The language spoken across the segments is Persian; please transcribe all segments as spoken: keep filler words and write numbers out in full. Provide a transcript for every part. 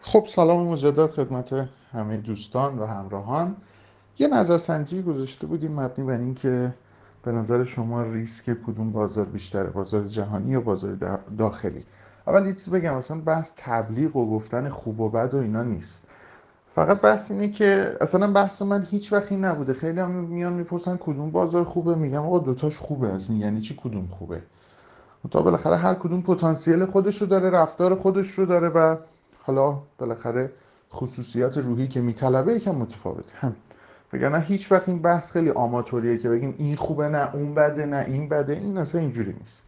خب سلام مجدد خدمت همه دوستان و همراهان. یه نظرسنجی گذاشته بودیم مبنی بر این که به نظر شما ریسک کدوم بازار بیشتره، بازار جهانی یا بازار داخلی. اول یه چیز بگم، اصلا بحث تبلیغ و گفتن خوب و بد و اینا نیست. فقط بحث اینه که اصلا بحث من هیچ وقت این نبوده. خیلی هم میان میپرسن کدوم بازار خوبه، میگم آقا دوتاش خوبه. اصلا یعنی چی کدوم خوبه؟ تا بالاخره هر کدوم پتانسیل خودش رو داره، رفتار خودش رو داره و حالا بالاخره خصوصیات روحی که میطلبه یکم متفاوته. همین. وگرنه هیچ وقت این بحث خیلی آماتوریه که بگیم این خوبه نه اون بده نه این بده. این اصلا اینجوری نیست.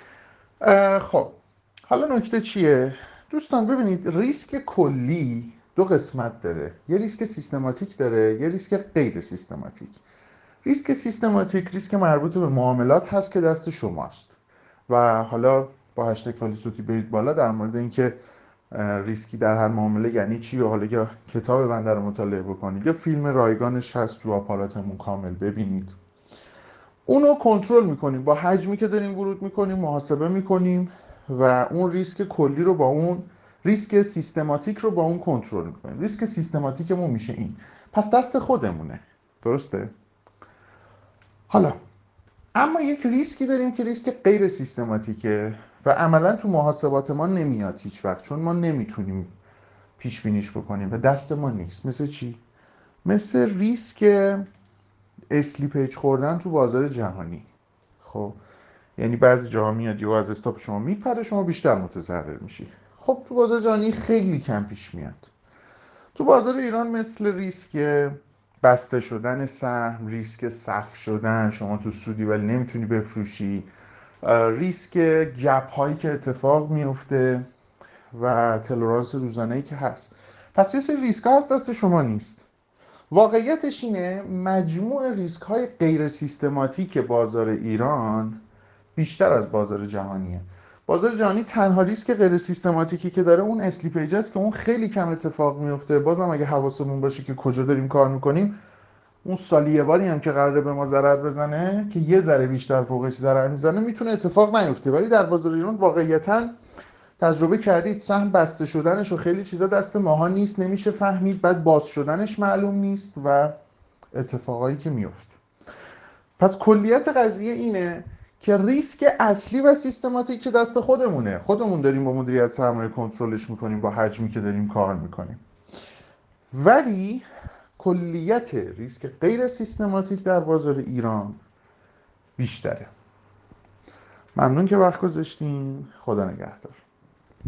خب حالا نکته چیه دوستان؟ ببینید، ریسک کلی دو قسمت داره. یه ریسک سیستماتیک داره، یه ریسک غیر سیستماتیک. ریسک سیستماتیک ریسک مربوط به معاملات هست که دست شماست و حالا با هشتگ فالیسوتی برید بالا در مورد اینکه ریسکی در هر معامله یعنی چی و حالا یا کتاب بنده رو مطالعه بکنید یا فیلم رایگانش هست تو آپاراتمون کامل ببینید. اونو کنترل میکنیم با حجمی که داریم ورود میکنیم، محاسبه میکنیم و اون ریسک کلی رو با اون ریسک سیستماتیک رو با اون کنترل میکنیم. ریسک سیستماتیکمون میشه این. پس دست خودمونه. درسته؟ حالا اما یک ریسکی داریم که ریسک غیر سیستماتیکه و عملا تو محاسبات ما نمیاد هیچ وقت، چون ما نمیتونیم پیش بینیش بکنیم و دست ما نیست. مثل چی؟ مثل ریسک اسلیپیج خوردن تو بازار جهانی. خب یعنی بعضی جاها میاد یهو از استاپ شما میپره، شما بیشتر متضرر میشی. خب تو بازار جهانی خیلی کم پیش میاد. تو بازار ایران مثل ریسک بسته شدن سهم، ریسک صف شدن، شما تو سودی ولی نمیتونی بفروشی، ریسک گپ هایی که اتفاق میفته و تلورانس روزانه‌ای که هست. پس یه سری ریسک ها هست دست شما نیست. واقعیتش اینه مجموع ریسک های غیر سیستماتیک بازار ایران بیشتر از بازار جهانیه. بازار جهانی تنها ریسک غیر سیستماتیکی که داره اون اسلیپیج است که اون خیلی کم اتفاق میفته. بازم اگه حواسمون باشه که کجا داریم کار میکنیم، اون سالی یه باری هم که قراره به ما ضرر بزنه که یه ذره بیشتر فوقش ضرر میزنه میتونه اتفاق نیفته. ولی در بازار ایران واقعیتاً تجربه کردید سهم بسته شدنش و خیلی چیزا دست ماها نیست، نمیشه فهمید، بعد باز شدنش معلوم نیست و اتفاقایی که میفته. پس کلیت قضیه اینه که ریسک اصلی و سیستماتیک که دست خودمونه، خودمون داریم با مدیریت سرمایه کنترلش میکنیم با حجمی که داریم کار میکنیم. ولی کلیت ریسک غیر سیستماتیک در بازار ایران بیشتره. ممنون که وقت گذاشتین. خدا نگهدار.